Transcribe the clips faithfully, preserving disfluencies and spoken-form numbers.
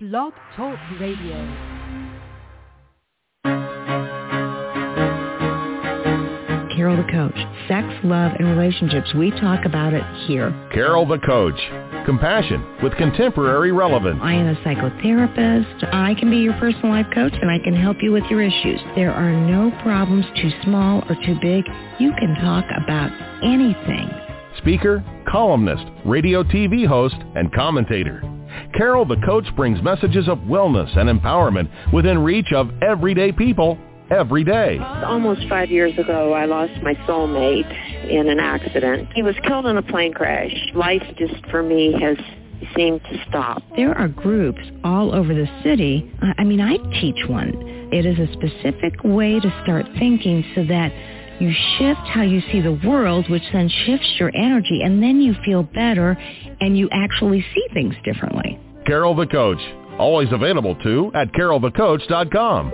Blog Talk Radio. Carol the Coach. Sex, love, and relationships. We talk about it here. Carol the Coach. Compassion with contemporary relevance. I am a psychotherapist. I can be your personal life coach, and I can help you with your issues. There are no problems too small or too big. You can talk about anything. Speaker, columnist, radio T V host, and commentator. Carol the Coach brings messages of wellness and empowerment within reach of everyday people every day. Almost five years ago, I lost my soulmate in an accident. He was killed in a plane crash. Life just, for me, has seemed to stop. There are groups all over the city. I mean, I teach one. It is a specific way to start thinking so that you shift how you see the world, which then shifts your energy, and then you feel better and you actually see things differently. Carol the Coach. Always available, too, at carol the coach dot com.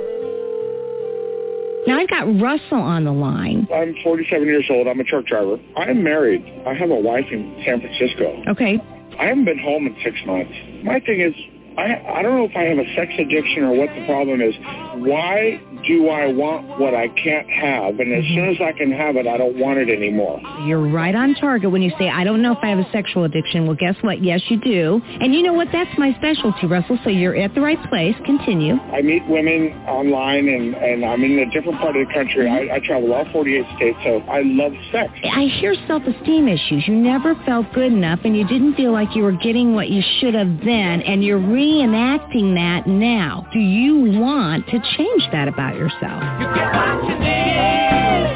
Now, I've got Russell on the line. I'm forty-seven years old. I'm a truck driver. I'm married. I have a wife in San Francisco. Okay. I haven't been home in six months. My thing is, I, I don't know if I have a sex addiction or what the problem is. Why do I want what I can't have? And as mm-hmm. soon as I can have it, I don't want it anymore. You're right on target when you say, I don't know if I have a sexual addiction. Well, guess what? Yes, you do. And you know what? That's my specialty, Russell. So you're at the right place. Continue. I meet women online, and, and I'm in a different part of the country. I, I travel all forty-eight states, so I love sex. I hear self-esteem issues. You never felt good enough, and you didn't feel like you were getting what you should have then, and you're reenacting that now. Do you want to change that about yourself? You get what you need.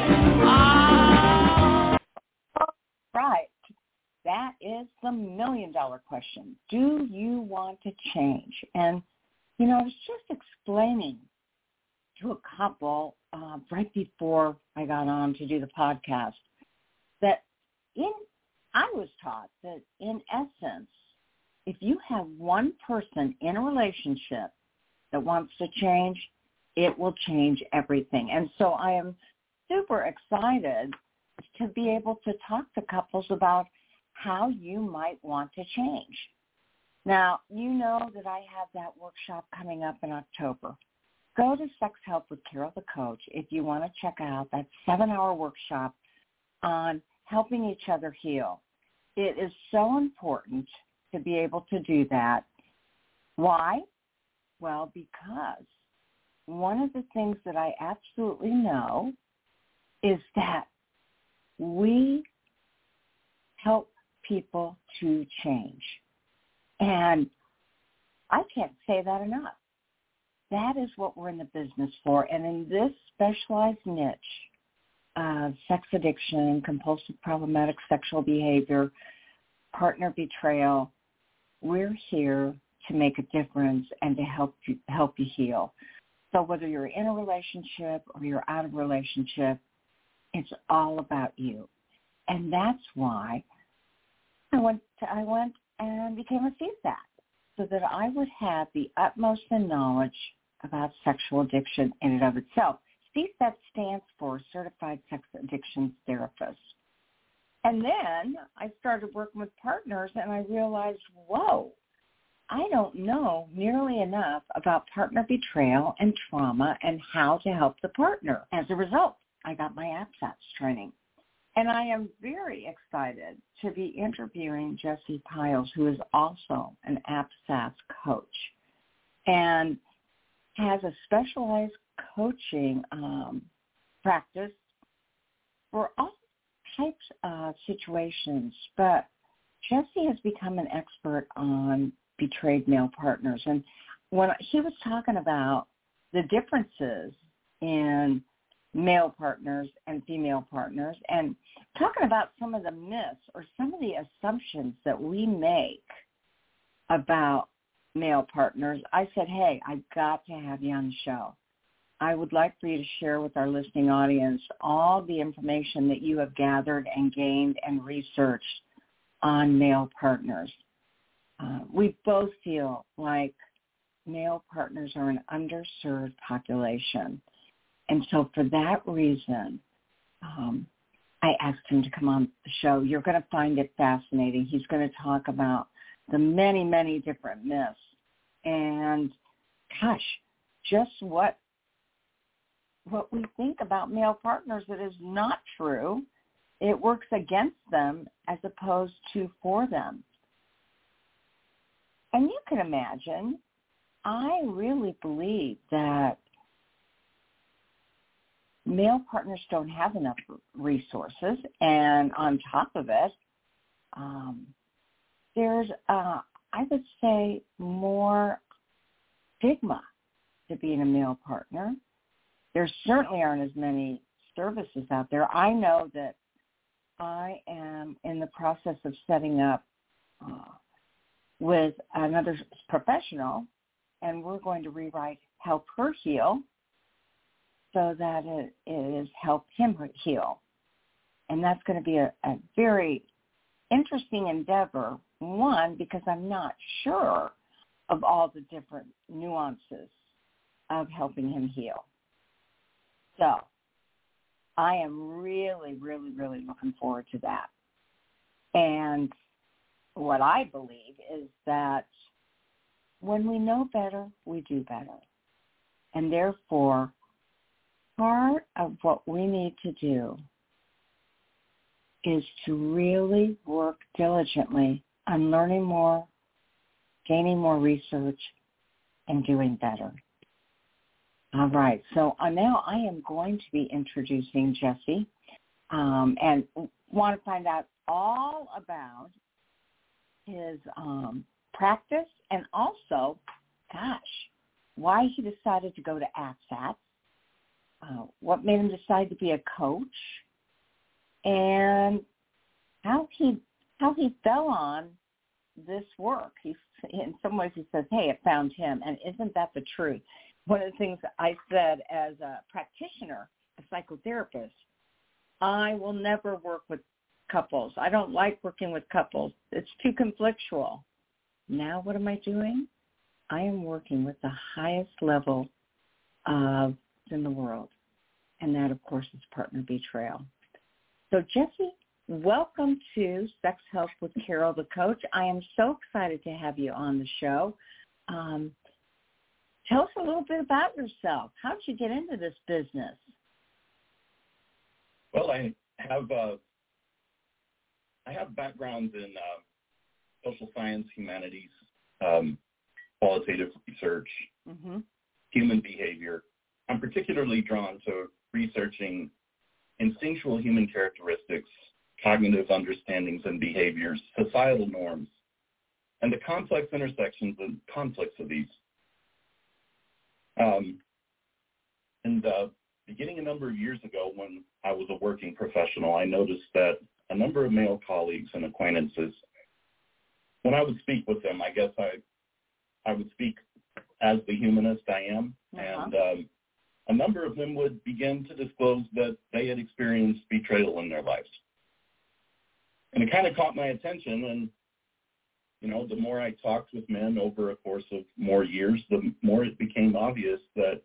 Oh. Right. That is the million dollar question. Do you want to change? And, you know, I was just explaining to a couple uh, right before I got on to do the podcast that in I was taught that in essence, if you have one person in a relationship that wants to change, it will change everything. And so I am super excited to be able to talk to couples about how you might want to change. Now, you know that I have that workshop coming up in October. Go to Sex Help with Carol the Coach if you want to check out that seven-hour workshop on helping each other heal. It is so important to be able to do that. Why? Well, because one of the things that I absolutely know is that we help people to change. And I can't say that enough. That is what we're in the business for. And in this specialized niche of sex addiction, compulsive problematic sexual behavior, partner betrayal, we're here to make a difference and to help you, help you heal. So whether you're in a relationship or you're out of a relationship, it's all about you. And that's why I went to, I went and became a C SAT, so that I would have the utmost knowledge about sexual addiction in and of itself. C SAT stands for Certified Sex Addiction Therapist. And then I started working with partners, and I realized, whoa, I don't know nearly enough about partner betrayal and trauma and how to help the partner. As a result, I got my A P S A T training. And I am very excited to be interviewing Jessie Piles, who is also an A P S A T coach and has a specialized coaching um, practice for all types of situations. But Jessie has become an expert on betrayed male partners. And when he was talking about the differences in male partners and female partners and talking about some of the myths or some of the assumptions that we make about male partners, I said, hey, I've got to have you on the show. I would like for you to share with our listening audience all the information that you have gathered and gained and researched on male partners. Uh, we both feel like male partners are an underserved population. And so for that reason, um, I asked him to come on the show. You're going to find it fascinating. He's going to talk about the many, many different myths And gosh, just what what we think about male partners that is not true. It works against them as opposed to for them. And you can imagine, I really believe that male partners don't have enough resources, and on top of it, um, there's, uh, I would say, more stigma to being a male partner. There certainly aren't as many services out there. I know that I am in the process of setting up uh, with another professional, and we're going to rewrite Help Her Heal so that it is Help Him Heal. And that's going to be a, a very interesting endeavor, one, because I'm not sure of all the different nuances of helping him heal. So I am really, really, really looking forward to that. And what I believe is that when we know better, we do better. And therefore, part of what we need to do is to really work diligently on learning more, gaining more research, and doing better. All right, so uh, now I am going to be introducing Jesse um, and want to find out all about his um, practice and also, gosh, why he decided to go to A C S A T, uh, what made him decide to be a coach, and how he how he fell on this work. He, in some ways, he says, "Hey, it found him," and isn't that the truth? One of the things I said as a practitioner, a psychotherapist, I will never work with couples. I don't like working with couples. It's too conflictual. Now what am I doing? I am working with the highest level of in the world, and that, of course, is partner betrayal. So, Jesse, welcome to Sex Help with Carol the Coach. I am so excited to have you on the show. Um, tell us a little bit about yourself. How did you get into this business? Well, I have uh, I have backgrounds in uh, social science, humanities, um, qualitative research, mm-hmm. human behavior. I'm particularly drawn to researching instinctual human characteristics, cognitive understandings and behaviors, societal norms, and the complex intersections and conflicts of these. Um, and uh, beginning a number of years ago when I was a working professional, I noticed that a number of male colleagues and acquaintances, when I would speak with them, I guess I I would speak as the humanist I am, uh-huh. and um, a number of them would begin to disclose that they had experienced betrayal in their lives. And it kind of caught my attention, and, you know, the more I talked with men over a course of more years, the more it became obvious that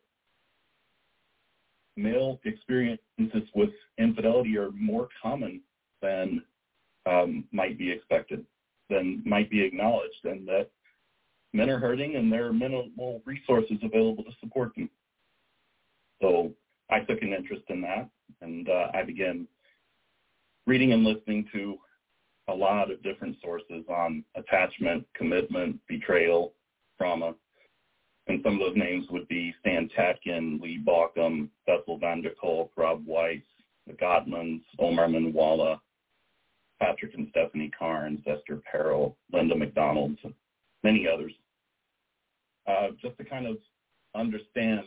male experiences with infidelity are more common than um, might be expected, than might be acknowledged, and that men are hurting and there are minimal resources available to support them. So I took an interest in that, and uh, I began reading and listening to a lot of different sources on attachment, commitment, betrayal, trauma. And some of those names would be Stan Tatkin, Lee Bauckham, Bessel van der Kolk, Rob Weiss, the Gottmans, Omar Minwalla, Patrick and Stephanie Carnes, Esther Perel, Linda McDonald, and many others, uh, just to kind of understand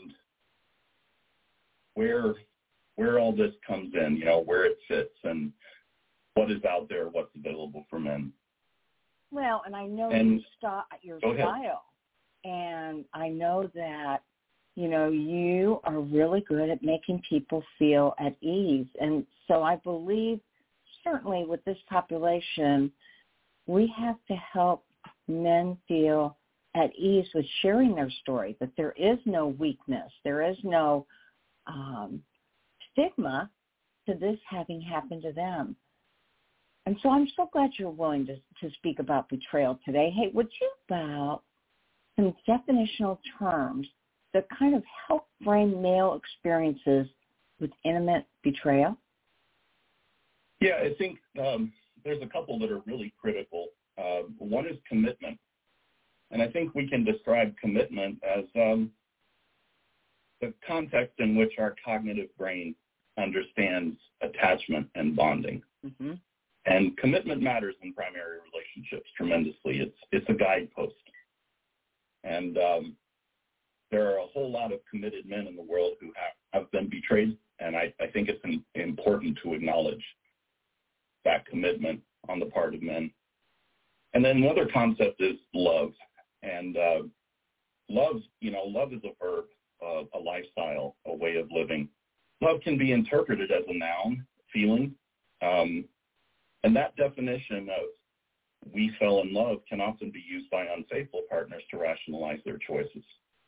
where where all this comes in, you know, where it fits and what is out there, what's available for men. Well, and I know and, your, st- your style, and I know that, you know, you are really good at making people feel at ease. And so I believe certainly with this population, we have to help men feel at ease with sharing their story, that there is no weakness, there is no um, stigma to this having happened to them. And so I'm so glad you're willing to, to speak about betrayal today. Hey, would you about some definitional terms that kind of help frame male experiences with intimate betrayal? Yeah, I think um, there's a couple that are really critical. Uh, one is commitment. And I think we can describe commitment as um, the context in which our cognitive brain understands attachment and bonding. Mm-hmm. And commitment matters in primary relationships tremendously. It's it's a guidepost. And um, there are a whole lot of committed men in the world who have, have been betrayed, and I, I think it's in, important to acknowledge that commitment on the part of men. And then another concept is love. And uh, love, you know, love is a verb, uh, a lifestyle, a way of living. Love can be interpreted as a noun, feeling. Um, and that definition of we fell in love can often be used by unfaithful partners to rationalize their choices.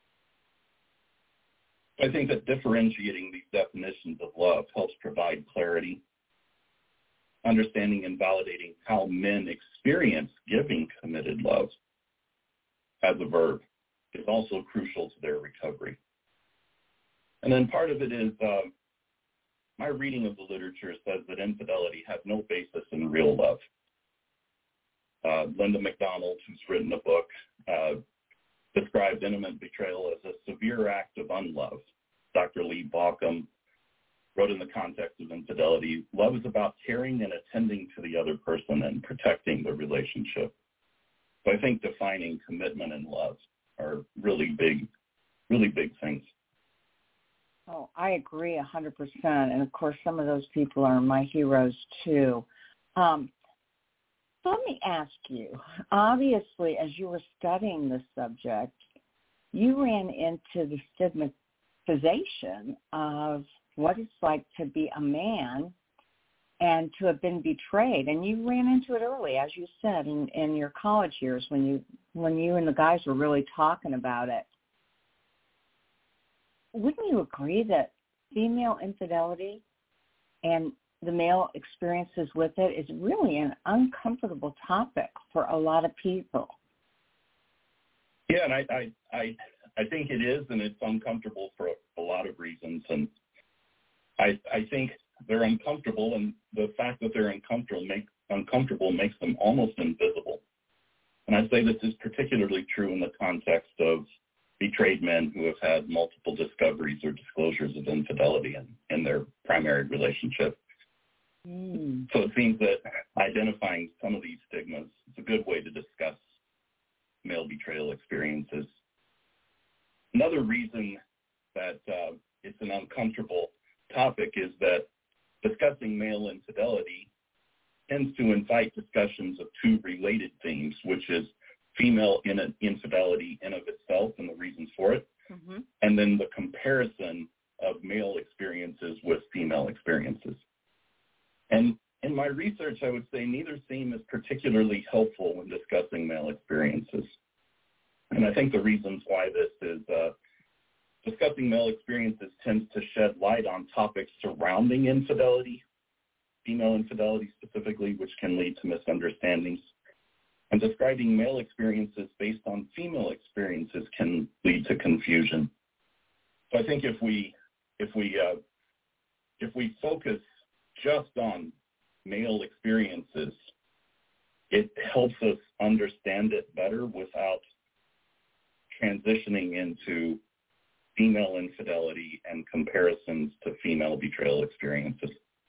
I think that differentiating these definitions of love helps provide clarity, understanding and validating how men experience giving committed love as a verb is also crucial to their recovery. And then part of it is uh, my reading of the literature says that infidelity has no basis in real love. Uh, Linda McDonald, who's written a book, uh, described intimate betrayal as a severe act of unlove. Doctor Lee Bauckham wrote in the context of infidelity, love is about caring and attending to the other person and protecting the relationship. So I think defining commitment and love are really big, really big things. Oh, I agree one hundred percent. And, of course, some of those people are my heroes, too. Um, so let me ask you, obviously, as you were studying this subject, you ran into the stigmatization of what it's like to be a man and to have been betrayed. And you ran into it early, as you said, in, in your college years when you when you and the guys were really talking about it. Wouldn't you agree that female infidelity and the male experiences with it is really an uncomfortable topic for a lot of people? Yeah, and I I, I, I think it is, and it's uncomfortable for a, a lot of reasons. And I I think they're uncomfortable, and the fact that they're uncomfortable, make, uncomfortable makes them almost invisible. And I'd say this is particularly true in the context of betrayed men who have had multiple discoveries or disclosures of infidelity in, in their primary relationship. Mm. So it seems that identifying some of these stigmas is a good way to discuss male betrayal experiences. Another reason that uh, it's an uncomfortable topic is that discussing male infidelity tends to invite discussions of two related themes, which is female in- infidelity in of itself and the reasons for it, mm-hmm. and then the comparison of male experiences with female experiences. And in my research, I would say neither theme is particularly helpful when discussing male experiences. And I think the reasons why this is uh, discussing male experiences tends to shed light on topics surrounding infidelity, female infidelity specifically, which can lead to misunderstandings. And describing male experiences based on female experiences can lead to confusion. So I think if we if we uh, if we focus just on male experiences, it helps us understand it better without transitioning into female infidelity and comparisons to female betrayal experiences.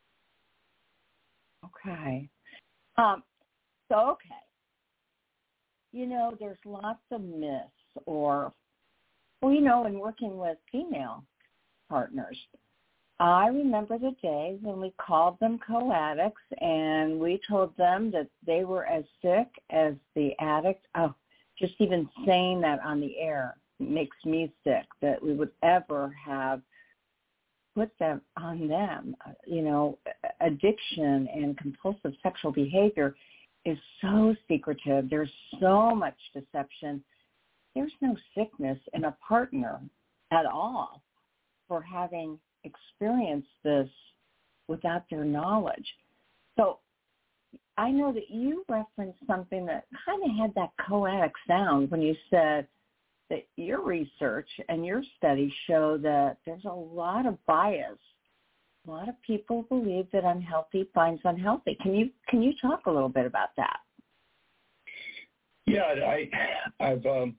Okay. Um, so, okay. You know, there's lots of myths or, well, you know, in working with female partners, I remember the day when we called them co-addicts and we told them that they were as sick as the addict. Oh, just even saying that on the air makes me sick, that we would ever have put them on them. You know, addiction and compulsive sexual behavior is so secretive. There's so much deception. There's no sickness in a partner at all for having experienced this without their knowledge. So I know that you referenced something that kind of had that co-addict sound when you said that your research and your studies show that there's a lot of bias. A lot of people believe that unhealthy finds unhealthy. Can you can you talk a little bit about that? Yeah, I, I've, um,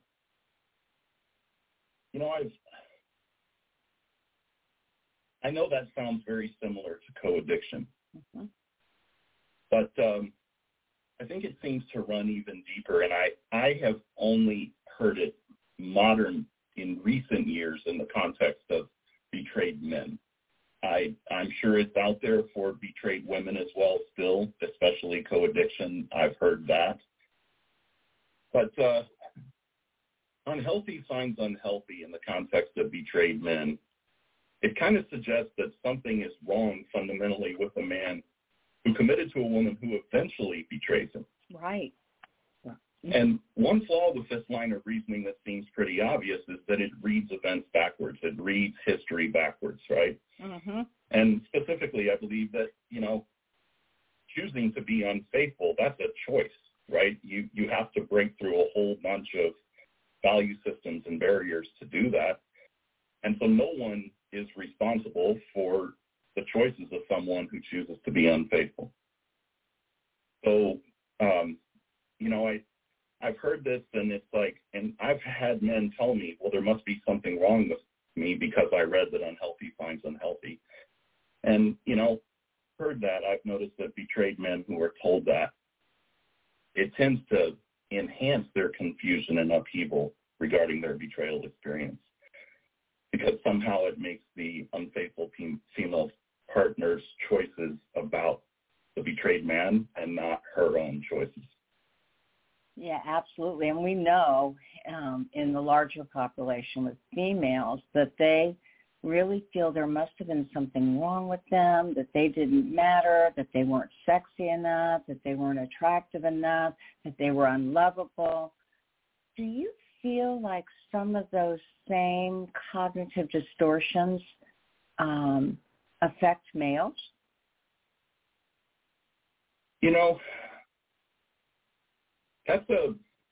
you know, I've, I know that sounds very similar to co-addiction, mm-hmm. but um, I think it seems to run even deeper, and I, I have only heard it modern in recent years in the context of betrayed men. I, I'm sure it's out there for betrayed women as well still, especially co-addiction. I've heard that. But uh, unhealthy finds unhealthy in the context of betrayed men. It kind of suggests that something is wrong fundamentally with a man who committed to a woman who eventually betrays him. Right. And one flaw with this line of reasoning that seems pretty obvious is that it reads events backwards. It reads history backwards, right? Mm-hmm. And specifically, I believe that, you know, choosing to be unfaithful, that's a choice, right? You you have to break through a whole bunch of value systems and barriers to do that. And so no one is responsible for the choices of someone who chooses to be unfaithful. So, um, you know, I, I've heard this, and it's like, and I've had men tell me, well, there must be something wrong with me because I read that unhealthy finds unhealthy. And, you know, heard that. I've noticed that betrayed men who are told that, it tends to enhance their confusion and upheaval regarding their betrayal experience, because somehow it makes the unfaithful female partner's choices about the betrayed man and not her own choices. Yeah, absolutely. And we know um, in the larger population with females that they really feel there must have been something wrong with them, that they didn't matter, that they weren't sexy enough, that they weren't attractive enough, that they were unlovable. Do you feel like some of those same cognitive distortions um, affect males? You know, that's a,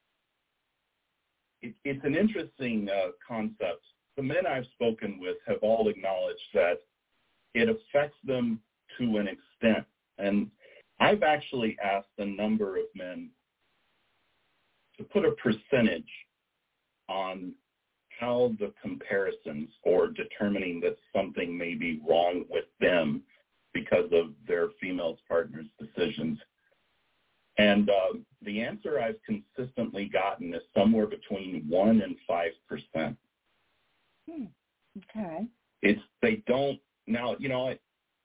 it, it's an interesting uh, concept. The men I've spoken with have all acknowledged that it affects them to an extent. And I've actually asked a number of men to put a percentage on how the comparisons or determining that something may be wrong with them because of their female partner's decisions. And uh, the answer I've consistently gotten is somewhere between one and five percent. Hmm. Okay. It's, they don't, now, you know, I,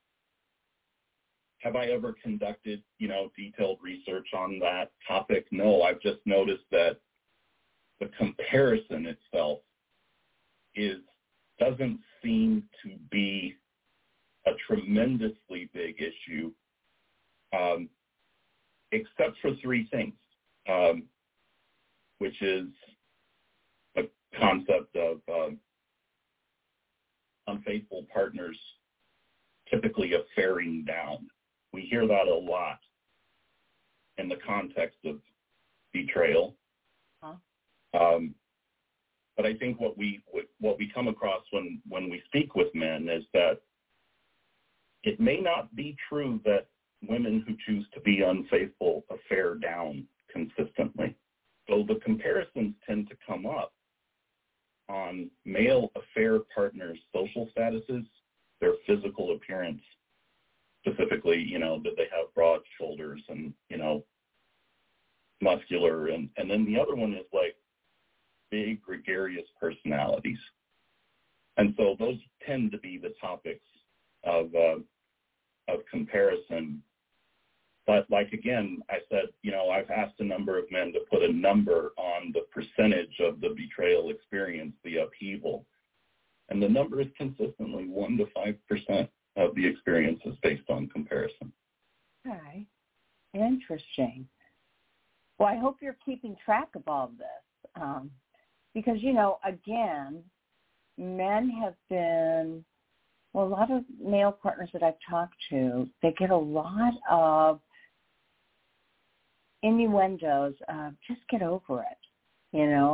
have I ever conducted, you know, detailed research on that topic? No, I've just noticed that the comparison itself is, doesn't seem to be a tremendously big issue, um, except for three things, um, which is the concept of uh, unfaithful partners typically affairing down. We hear that a lot in the context of betrayal. Huh? Um, but I think what we what we come across when, when we speak with men is that it may not be true that women who choose to be unfaithful affair down consistently. So the comparisons tend to come up on male affair partners' social statuses, their physical appearance, specifically, you know, that they have broad shoulders and, you know, muscular. And, and then the other one is like big, gregarious personalities. And so those tend to be the topics of uh, of comparison. But like, again, I said, you know, I've asked a number of men to put a number on the percentage of the betrayal experience, the upheaval. And the number is consistently one to five percent of the experience is based on comparison. Okay. Interesting. Well, I hope you're keeping track of all of this. Um, because, you know, again, men have been, well, a lot of male partners that I've talked to, they get a lot of innuendos of just get over it. You know,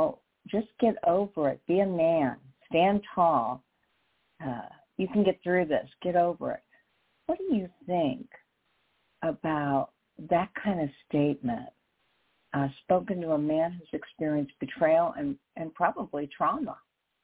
just get over it. Be a man. Stand tall. Uh, you can get through this. Get over it. What do you think about that kind of statement uh, spoken to a man who's experienced betrayal and, and probably trauma?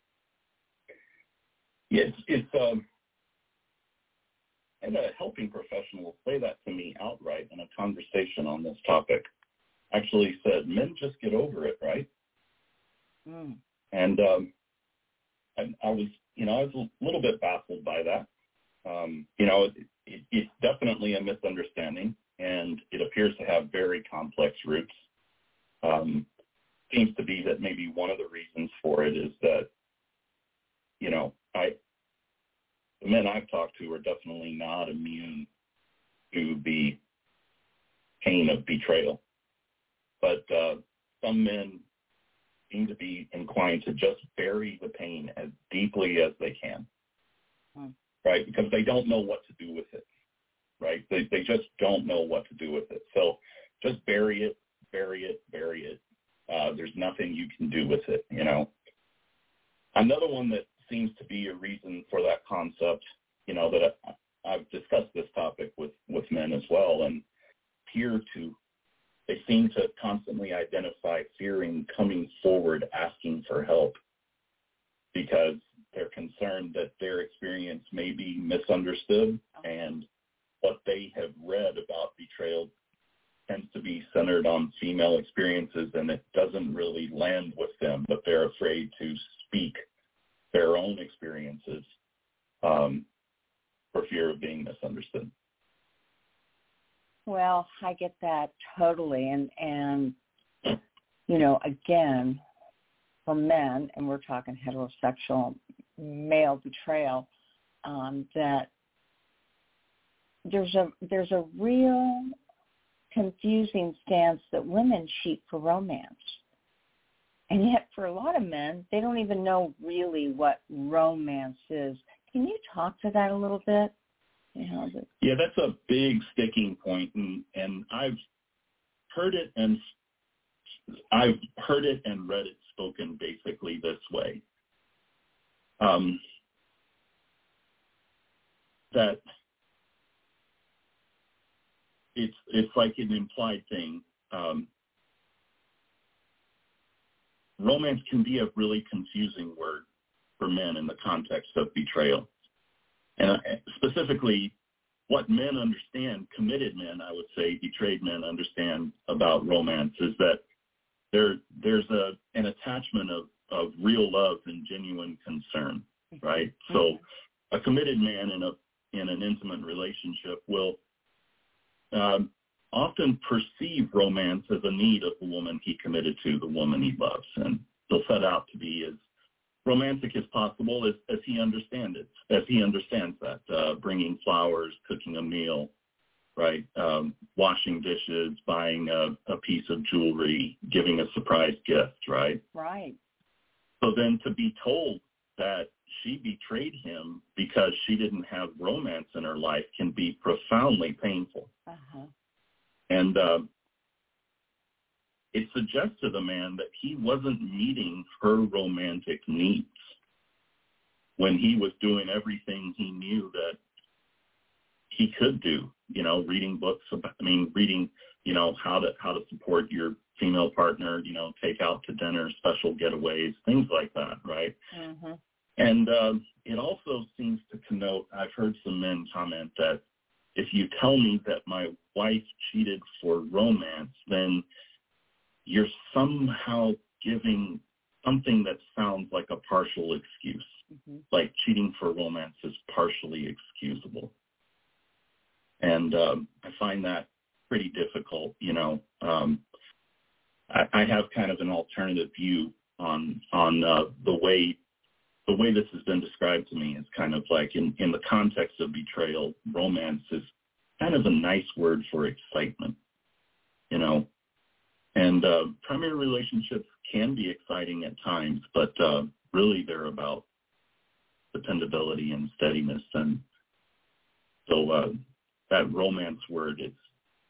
Yeah, it's, it's um, and a helping professional say that to me outright in a conversation on this topic. Actually said, men just get over it, right? Mm. And um, I, I was, you know, I was a little bit baffled by that. Um, you know, it, it, it's definitely a misunderstanding, and it appears to have very complex roots. Um, seems to be that maybe one of the reasons for it is that, you know, I the men I've talked to are definitely not immune to the pain of betrayal. But uh, some men seem to be inclined to just bury the pain as deeply as they can, hmm. right? Because they don't know what to do with it, right? They they just don't know what to do with it. So just bury it, bury it, bury it. Uh, there's nothing you can do with it, you know. Another one that seems to be a reason for that concept, you know, that I, I've discussed this topic with, with men as well, and appear to They seem to constantly identify fearing coming forward asking for help because they're concerned that their experience may be misunderstood, and what they have read about betrayal tends to be centered on female experiences, and it doesn't really land with them, but they're afraid to speak their own experiences um, for fear of being misunderstood. Well, I get that totally. And, and, you know, again, for men, and we're talking heterosexual male betrayal, um, that there's a there's a real confusing stance that women cheat for romance. And yet for a lot of men, they don't even know really what romance is. Can you talk to that a little bit? You know, the- yeah, that's a big sticking point, and, and I've heard it and I've heard it and read it spoken basically this way. Um, that it's it's like an implied thing. Um, romance can be a really confusing word for men in the context of betrayal. And specifically, what men understand, committed men, I would say, betrayed men understand about romance is that there there's a an attachment of, of real love and genuine concern, right? Mm-hmm. So a committed man in a in an intimate relationship will um, often perceive romance as a need of the woman he committed to, the woman he loves, and he'll set out to be as romantic as possible as, as he understands it, as he understands that, uh, bringing flowers, cooking a meal, right, um, washing dishes, buying a, a piece of jewelry, giving a surprise gift, right? Right. So then to be told that she betrayed him because she didn't have romance in her life can be profoundly painful. Uh-huh. And uh, it suggests to the man that he wasn't meeting her romantic needs when he was doing everything he knew that he could do, you know, reading books about, I mean, reading, you know, how to, how to support your female partner, you know, take out to dinner, special getaways, things like that, right? Mm-hmm. And uh, it also seems to connote, I've heard some men comment that if you tell me that my wife cheated for romance, then you're somehow giving something that sounds like a partial excuse, mm-hmm. like cheating for romance is partially excusable. And um, I find that pretty difficult, you know. Um, I, I have kind of an alternative view on on uh, the way the way this has been described to me is kind of like in, in the context of betrayal, romance is kind of a nice word for excitement, you know. And uh, primary relationships can be exciting at times, but uh, really they're about dependability and steadiness. And so uh, that romance word is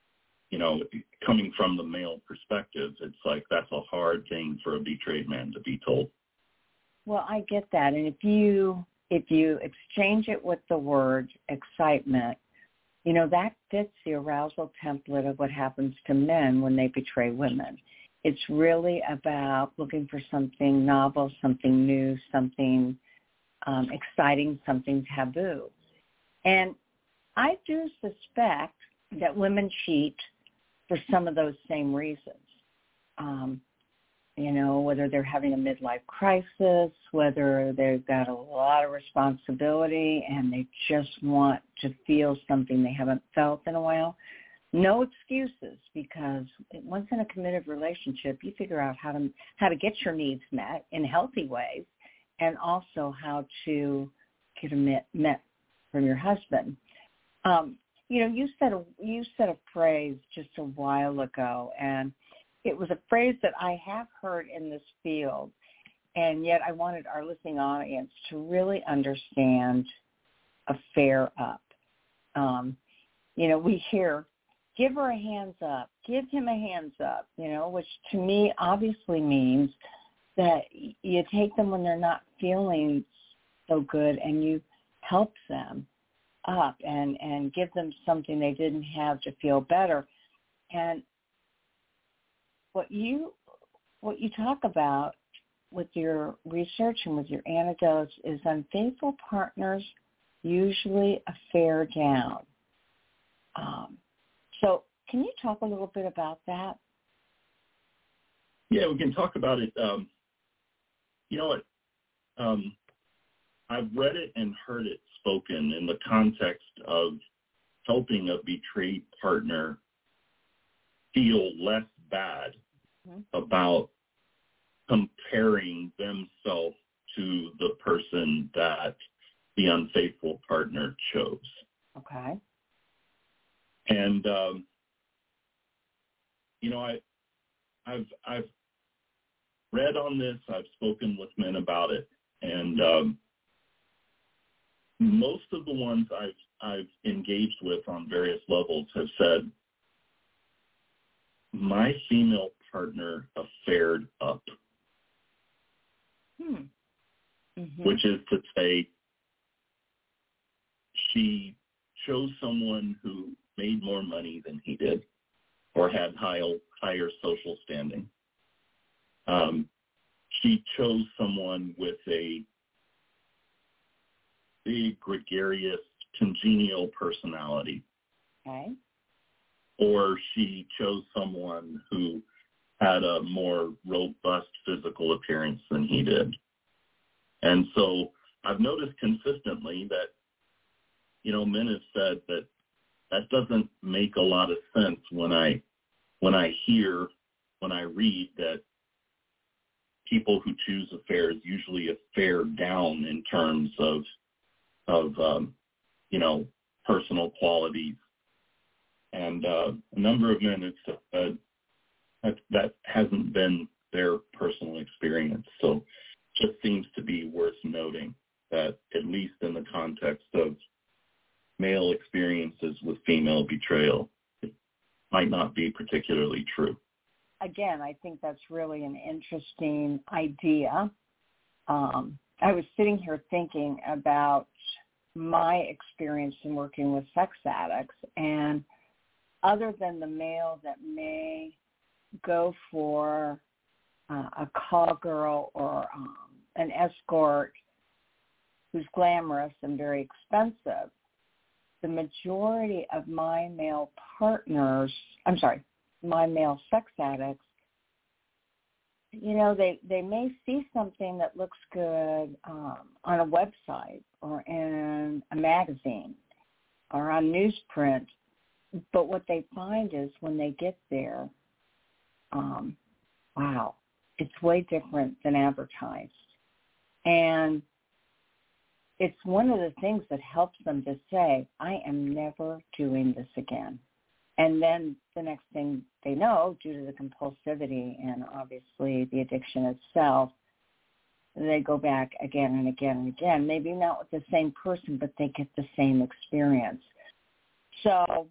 you know, coming from the male perspective, it's like that's a hard thing for a betrayed man to be told. Well, I get that. And if you if you exchange it with the word excitement, you know, that fits the arousal template of what happens to men when they betray women. It's really about looking for something novel, something new, something um, exciting, something taboo. And I do suspect that women cheat for some of those same reasons. Um, you know, whether they're having a midlife crisis, whether they've got a lot of responsibility and they just want to feel something they haven't felt in a while. No excuses, because once in a committed relationship, you figure out how to how to get your needs met in healthy ways, and also how to get them met, met from your husband. Um, you know, you said a, you said a phrase just a while ago, and it was a phrase that I have heard in this field, and yet I wanted our listening audience to really understand a fair up. Um, you know, we hear, give her a hands up, give him a hands up, you know, which to me obviously means that you take them when they're not feeling so good and you help them up and, and give them something they didn't have to feel better. And what you what you talk about with your research and with your anecdotes is unfaithful partners usually affair down. Um, so can you talk a little bit about that? Yeah, we can talk about it. Um, you know what? Um, I've read it and heard it spoken in the context of helping a betrayed partner feel less bad mm-hmm. about comparing themselves to the person that the unfaithful partner chose. Okay. And um, you know, I, I've I've read on this. I've spoken with men about it, and um, most of the ones I've I've engaged with on various levels have said, my female partner affared up, hmm. mm-hmm. which is to say, she chose someone who made more money than he did, or had high, higher social standing. Um, she chose someone with a big, gregarious, congenial personality. Okay. Or she chose someone who had a more robust physical appearance than he did. And so I've noticed consistently that, you know, men have said that that doesn't make a lot of sense when I when I hear, when I read that people who choose affairs usually affair down in terms of, of um, you know, personal qualities. And uh, a number of men have said that that hasn't been their personal experience. So it just seems to be worth noting that, at least in the context of male experiences with female betrayal, it might not be particularly true. Again, I think that's really an interesting idea. Um, I was sitting here thinking about my experience in working with sex addicts, and other than the male that may go for uh, a call girl or um, an escort who's glamorous and very expensive, the majority of my male partners, I'm sorry, my male sex addicts, you know, they, they may see something that looks good um, on a website or in a magazine or on newsprint, but what they find is when they get there, um, wow, it's way different than advertised. And it's one of the things that helps them to say, I am never doing this again. And then the next thing they know, due to the compulsivity and obviously the addiction itself, they go back again and again and again, maybe not with the same person, but they get the same experience. So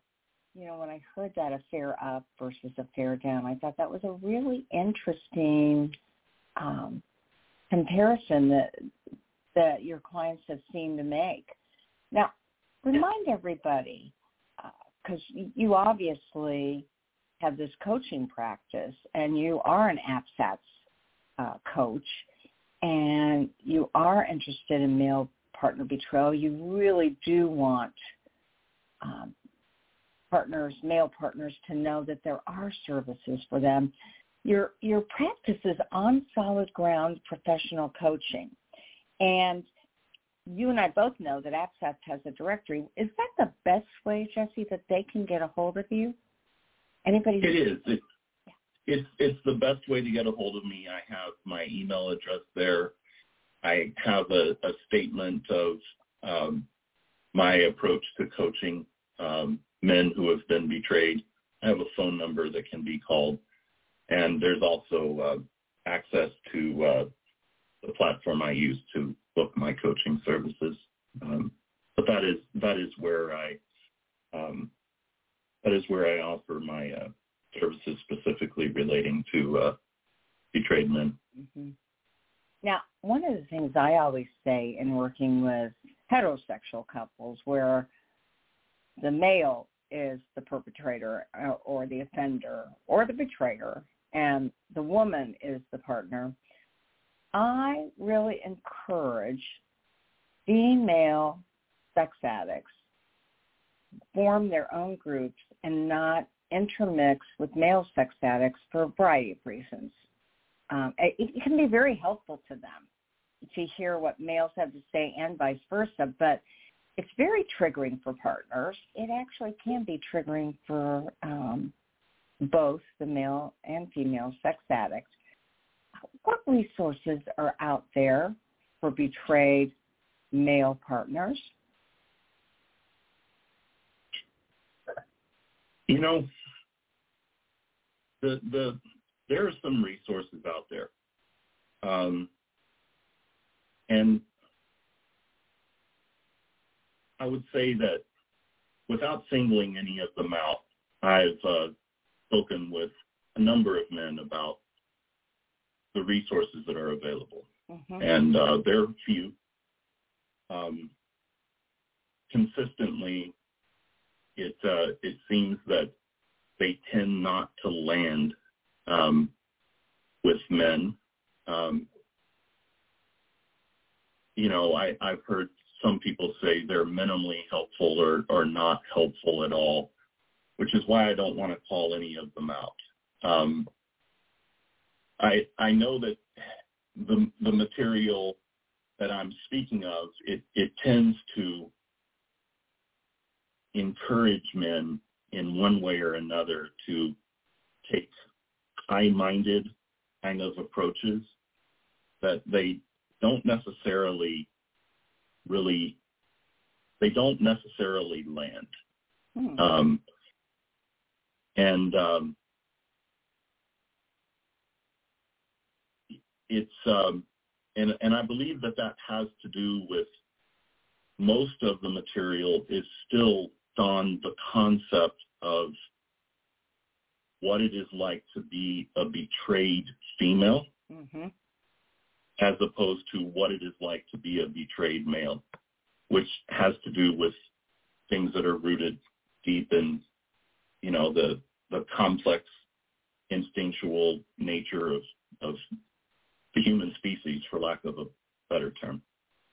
you know, when I heard that affair up versus affair down, I thought that was a really interesting um, comparison that that your clients have seemed to make. Now, remind everybody, because uh, you obviously have this coaching practice, and you are an APSATS uh, coach, and you are interested in male partner betrayal. You really do want um, partners, male partners, to know that there are services for them. Your your practice is on solid ground professional coaching, and you and I both know that APSATS has a directory. Is that the best way, Jesse, that they can get a hold of you? Anybody? It is. It, yeah. It's it's the best way to get a hold of me. I have my email address there. I have a, a statement of um, my approach to coaching um, men who have been betrayed. I have a phone number that can be called, and there's also uh, access to uh, the platform I use to book my coaching services. Um, but that is that is where I um, that is where I offer my uh, services specifically relating to uh, betrayed men. Mm-hmm. Now, one of the things I always say in working with heterosexual couples where the male is the perpetrator or the offender or the betrayer and the woman is the partner, I really encourage female sex addicts form their own groups and not intermix with male sex addicts for a variety of reasons. Um, it, it can be very helpful to them to hear what males have to say and vice versa, but it's very triggering for partners. It actually can be triggering for um, both the male and female sex addicts. What resources are out there for betrayed male partners? You know, the the there are some resources out there, um, and I would say that without singling any of them out, I've uh, spoken with a number of men about the resources that are available, mm-hmm. and uh, there are few. Um, consistently, it uh, it seems that they tend not to land um, with men. Um, you know, I, I've heard some people say they're minimally helpful or, or not helpful at all, which is why I don't want to call any of them out. Um, I I know that the the material that I'm speaking of, it, it tends to encourage men in one way or another to take high-minded kind of approaches that they don't necessarily really, they don't necessarily land. Hmm. Um, and um, it's, um, and, and I believe that that has to do with most of the material is still on the concept of what it is like to be a betrayed female, mm-hmm. as opposed to what it is like to be a betrayed male, which has to do with things that are rooted deep in, you know, the the complex instinctual nature of, of the human species, for lack of a better term.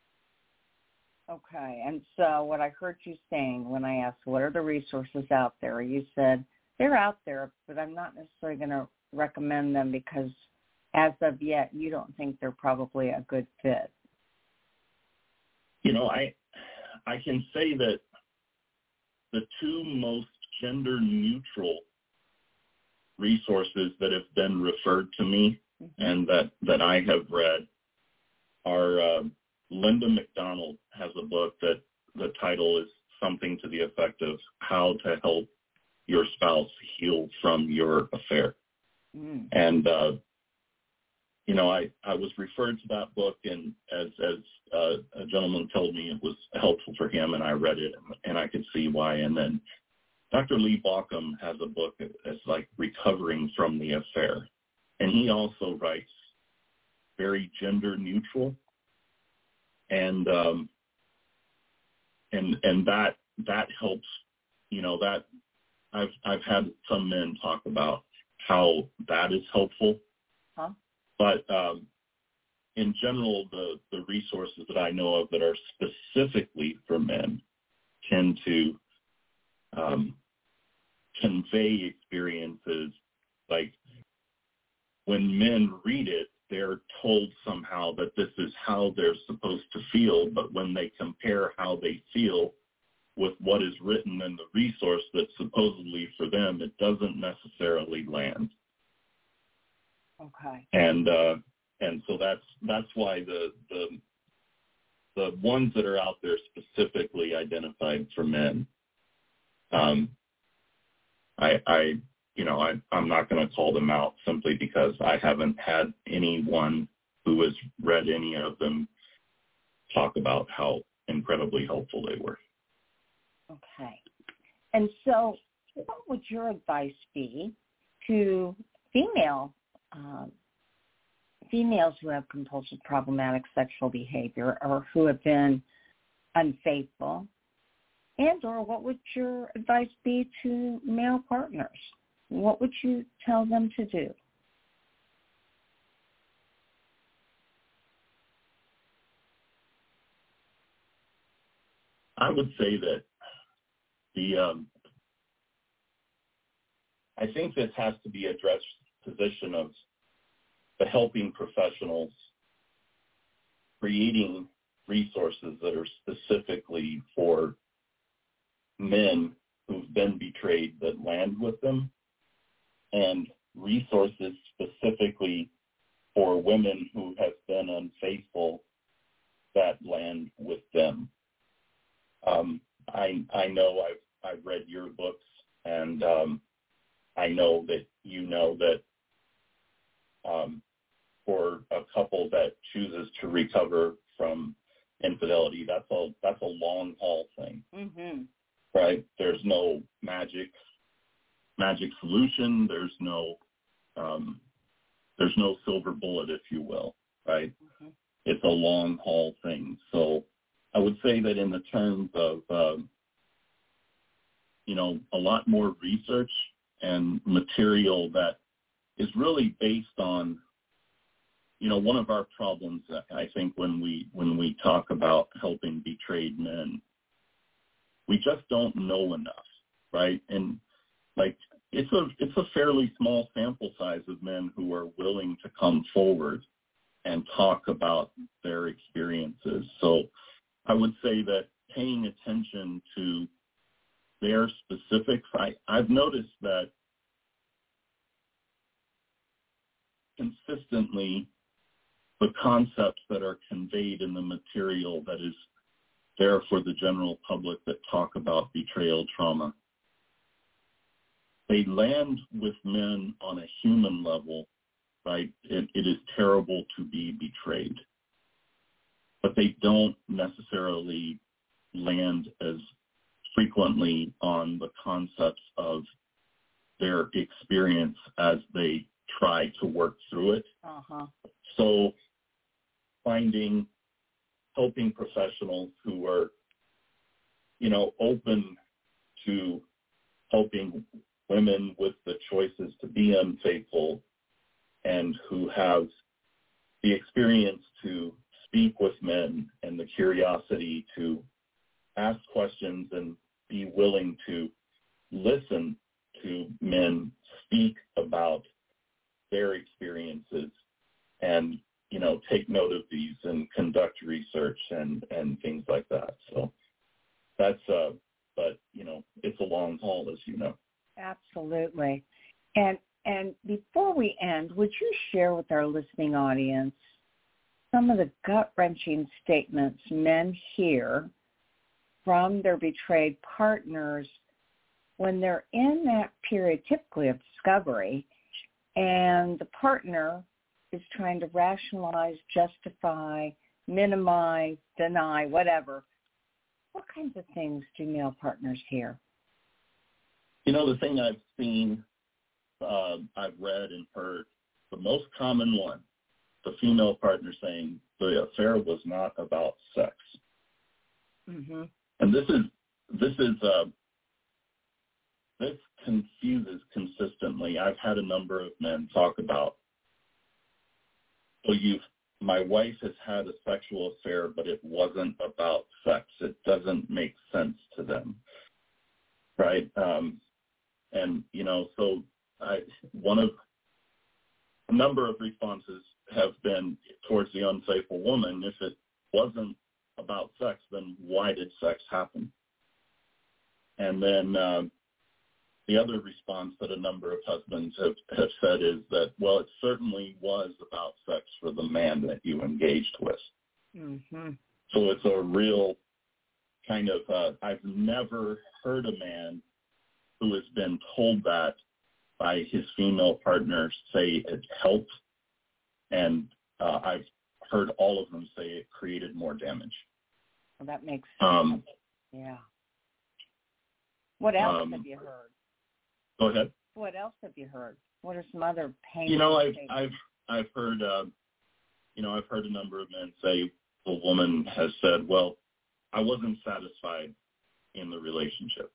Okay, and so what I heard you saying when I asked what are the resources out there, you said they're out there, but I'm not necessarily going to recommend them because as of yet, you don't think they're probably a good fit. You know, I I can say that the two most gender-neutral resources that have been referred to me mm-hmm. and that, that I have read are uh, Linda McDonald has a book that the title is something to the effect of How to Help Your Spouse Heal from Your Affair. Mm. And, uh, you know, I, I was referred to that book, and as, as uh, a gentleman told me it was helpful for him, and I read it, and, and I could see why. And then Doctor Lee Baucom has a book that's like Recovering from the Affair, and he also writes very gender neutral, and um, and and that that helps. You know, that I've I've had some men talk about how that is helpful, huh? but um, in general, the the resources that I know of that are specifically for men tend to um, convey experiences like when men read it, they're told somehow that this is how they're supposed to feel, but when they compare how they feel with what is written in the resource that's supposedly for them, it doesn't necessarily land. Okay. And uh, and so that's that's why the the the ones that are out there specifically identified for men, um, I, I you know I I'm not going to call them out simply because I haven't had anyone who has read any of them talk about how incredibly helpful they were. Okay. And so what would your advice be to female um, females who have compulsive problematic sexual behavior or who have been unfaithful? And or what would your advice be to male partners? What would you tell them to do? I would say that the um, I think this has to be addressed position of the helping professionals creating resources that are specifically for men who've been betrayed that land with them, and resources specifically for women who have been unfaithful that land with them. Um, I I know I've I've read your books, and um, I know that you know that um, for a couple that chooses to recover from infidelity, that's a that's a long haul thing, Mm-hmm. right? There's no magic magic solution. There's no um, there's no silver bullet, if you will, right? Mm-hmm. It's a long haul thing. So I would say that in the terms of um, you know a lot more research and material that is really based on, you know, one of our problems, I think, when we when we talk about helping betrayed men, we just don't know enough, right? And like it's a it's a fairly small sample size of men who are willing to come forward and talk about their experiences. So I would say that paying attention to their specifics, I, I've noticed that consistently the concepts that are conveyed in the material that is there for the general public that talk about betrayal trauma, they land with men on a human level, right? It, it is terrible to be betrayed. But they don't necessarily land as frequently on the concepts of their experience as they try to work through it. Uh-huh. So finding, helping professionals who are, you know, open to helping women with the choices to be unfaithful and who have the experience to speak with men and the curiosity to ask questions and be willing to listen to men speak about their experiences and, you know, take note of these and conduct research and, and things like that. So that's, uh, but, you know, it's a long haul, as you know. Absolutely. And and before we end, would you share with our listening audience some of the gut-wrenching statements men hear from their betrayed partners when they're in that period, typically of discovery, and the partner is trying to rationalize, justify, minimize, deny, whatever? What kinds of things do male partners hear? You know, the thing I've seen, uh, I've read and heard, the most common one, the female partner saying the affair was not about sex. Mm-hmm. And this is, this is, uh, this confuses consistently. I've had a number of men talk about, so you've, my wife has had a sexual affair, but it wasn't about sex. It doesn't make sense to them, right? Um, and, you know, so I, one of, a number of responses have been towards the unfaithful woman. If it wasn't about sex, then why did sex happen? And then um, the other response that a number of husbands have, have said is that, well, it certainly was about sex for the man that you engaged with. Mm-hmm. So it's a real kind of, uh, I've never heard a man who has been told that by his female partner say it helped, and uh, I've heard all of them say it created more damage. Well, that makes sense. Um, yeah. What else um, have you heard? Go ahead. What else have you heard? What are some other pains? You know, I've I've I've heard uh, you know I've heard a number of men say a woman has said, "Well, I wasn't satisfied in the relationship,"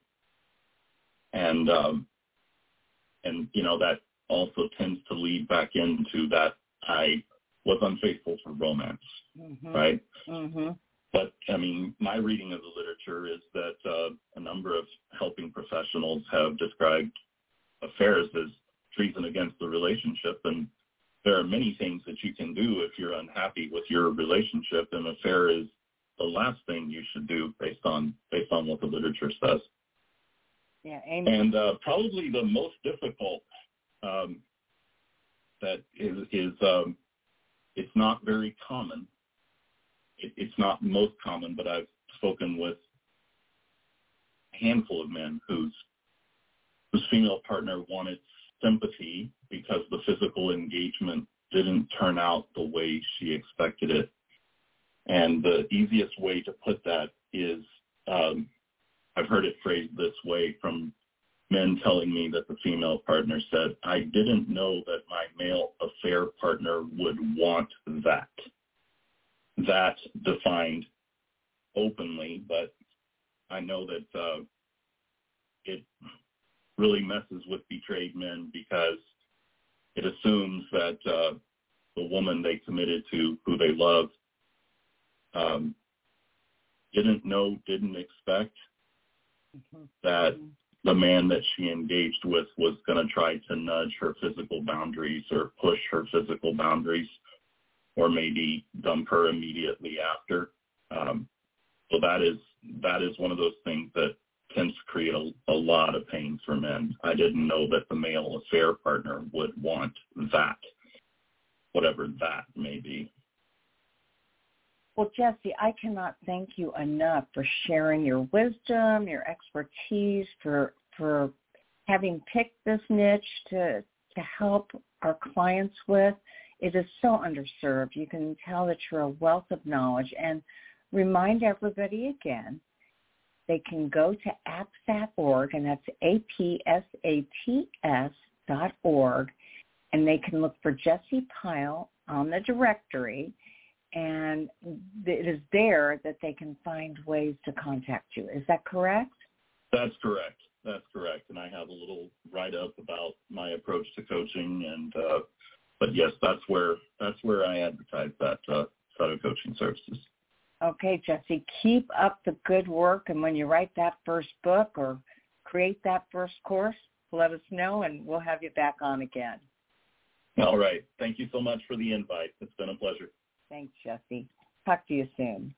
and um, and you know that also tends to lead back into that I was unfaithful for romance, mm-hmm. right? Mm-hmm. But, I mean, my reading of the literature is that uh, a number of helping professionals have described affairs as treason against the relationship, and there are many things that you can do if you're unhappy with your relationship, and affair is the last thing you should do based on based on what the literature says. Yeah, amen. And uh, probably the most difficult um, that is, is um, it's not very common. It, it's not most common, but I've spoken with a handful of men whose whose female partner wanted sympathy because the physical engagement didn't turn out the way she expected it. And the easiest way to put that is, um, I've heard it phrased this way from men telling me that the female partner said, "I didn't know that my male affair partner would want that." That defined openly, but I know that uh, it really messes with betrayed men because it assumes that uh, the woman they committed to, who they loved, um, didn't know, didn't expect mm-hmm. that mm-hmm. the man that she engaged with was going to try to nudge her physical boundaries or push her physical boundaries, or maybe dump her immediately after. Um, so that is that is one of those things that tends to create a, a lot of pain for men. I didn't know that the male affair partner would want that, whatever that may be. Well, Jesse, I cannot thank you enough for sharing your wisdom, your expertise, for for having picked this niche to to help our clients with. It is so underserved. You can tell that you're a wealth of knowledge. And remind everybody again, they can go to A P S A T dot org, and that's A P S A T S dot org, and they can look for Jesse Pyle on the directory, and it is there that they can find ways to contact you. Is that correct? That's correct. That's correct. And I have a little write-up about my approach to coaching, and uh, but yes, that's where that's where I advertise that uh, set of coaching services. Okay, Jesse, keep up the good work, and when you write that first book or create that first course, let us know, and we'll have you back on again. All right. Thank you so much for the invite. It's been a pleasure. Thanks, Jesse. Talk to you soon.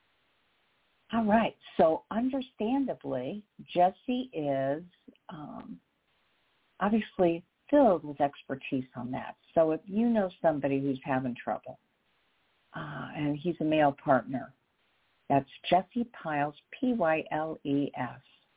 All right. So understandably, Jesse is um, obviously filled with expertise on that. So if you know somebody who's having trouble, uh, and he's a male partner, that's Jesse Pyles, P Y L E S.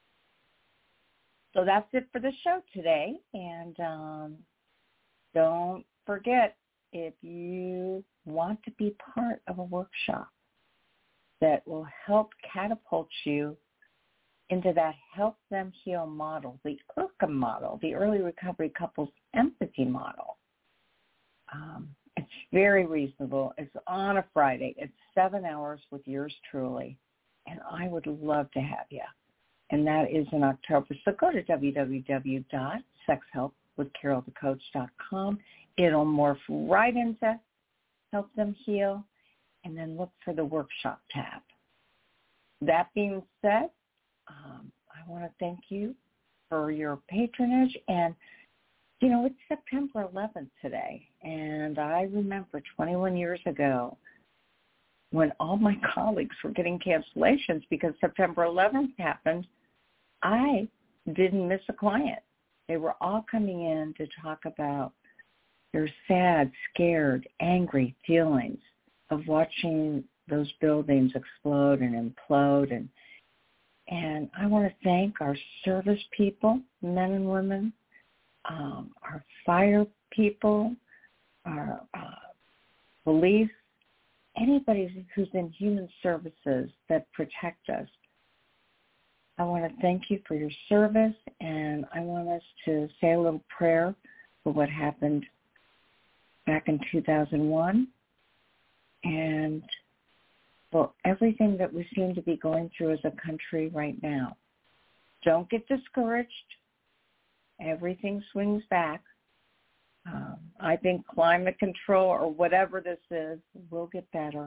So that's it for the show today. And um, don't forget, if you want to be part of a workshop that will help catapult you into that Help Them Heal model, the I R C A model, the Early Recovery Couples Empathy model. Um, it's very reasonable. It's on a Friday. It's seven hours with yours truly, and I would love to have you. And that is in October. So go to w w w dot sex help with carol the coach dot com. It'll morph right into Help Them Heal, and then look for the workshop tab. That being said, um, I want to thank you for your patronage. And, you know, it's September eleventh today, and I remember twenty-one years ago when all my colleagues were getting cancellations because September eleventh happened, I didn't miss a client. They were all coming in to talk about their sad, scared, angry feelings of watching those buildings explode and implode. And and I want to thank our service people, men and women, um, our fire people, our uh, police, anybody who's in human services that protect us. I want to thank you for your service, and I want us to say a little prayer for what happened back in two thousand one and for everything that we seem to be going through as a country right now. Don't get discouraged. Everything swings back. Um, I think climate control or whatever this is will get better.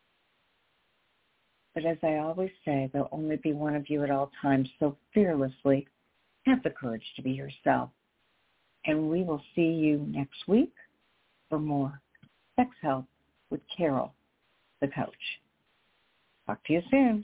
But as I always say, there'll only be one of you at all times, so fearlessly have the courage to be yourself. And we will see you next week for more Sex Help with Carol, the coach. Talk to you soon.